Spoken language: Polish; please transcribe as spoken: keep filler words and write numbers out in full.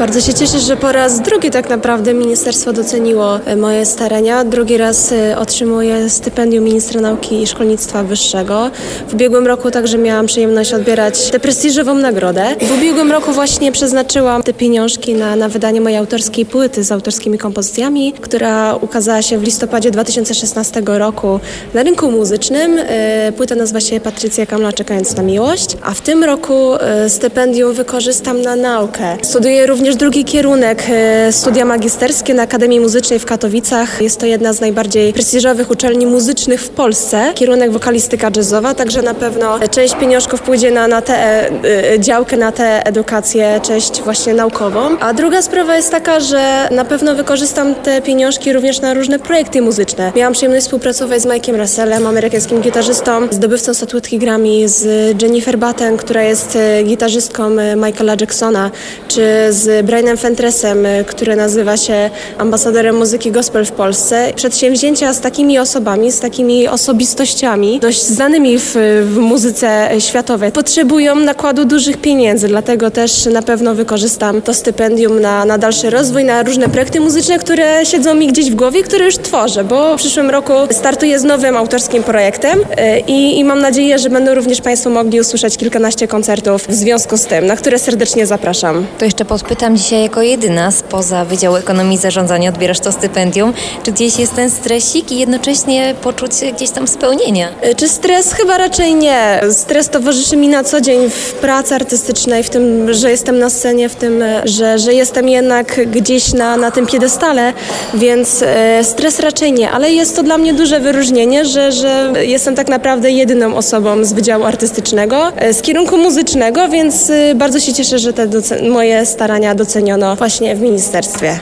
Bardzo się cieszę, że po raz drugi tak naprawdę ministerstwo doceniło moje starania. Drugi raz otrzymuję stypendium ministra nauki i szkolnictwa wyższego. W ubiegłym roku także miałam przyjemność odbierać tę prestiżową nagrodę. W ubiegłym roku właśnie przeznaczyłam te pieniążki na, na wydanie mojej autorskiej płyty z autorskimi kompozycjami, która ukazała się w listopadzie dwa tysiące szesnastego roku na rynku muzycznym. Płyta nazywa się Patrycja Kamla, Czekając na miłość, a w tym roku stypendium wykorzystam na naukę. Studiuję również drugi kierunek, studia magisterskie na Akademii Muzycznej w Katowicach. Jest to jedna z najbardziej prestiżowych uczelni muzycznych w Polsce. Kierunek wokalistyka jazzowa, także na pewno część pieniążków pójdzie na, na tę działkę, na tę edukację, część właśnie naukową. A druga sprawa jest taka, że na pewno wykorzystam te pieniążki również na różne projekty muzyczne. Miałam przyjemność współpracować z Mike'iem Russellem, amerykańskim gitarzystą, zdobywcą statuetki Grammy, z Jennifer Batten, która jest gitarzystką Michaela Jacksona, czy z Brianem Fentressem, który nazywa się ambasadorem muzyki gospel w Polsce. Przedsięwzięcia z takimi osobami, z takimi osobistościami, dość znanymi w, w muzyce światowej, potrzebują nakładu dużych pieniędzy, dlatego też na pewno wykorzystam to stypendium na, na dalszy rozwój, na różne projekty muzyczne, które siedzą mi gdzieś w głowie, które już tworzę, bo w przyszłym roku startuję z nowym autorskim projektem i, i mam nadzieję, że będą również Państwo mogli usłyszeć kilkanaście koncertów w związku z tym, na które serdecznie zapraszam. To jeszcze podpytam dzisiaj jako jedyna spoza Wydziału Ekonomii i Zarządzania odbierasz to stypendium. Czy gdzieś jest ten stresik i jednocześnie poczucie gdzieś tam spełnienia? Czy stres? Chyba raczej nie. Stres towarzyszy mi na co dzień w pracy artystycznej, w tym, że jestem na scenie, w tym, że, że jestem jednak gdzieś na, na tym piedestale, więc e, stres raczej nie, ale jest to dla mnie duże wyróżnienie, że, że jestem tak naprawdę jedyną osobą z Wydziału Artystycznego, e, z kierunku muzycznego, więc e, bardzo się cieszę, że te doce- moje starania doceniono właśnie w ministerstwie.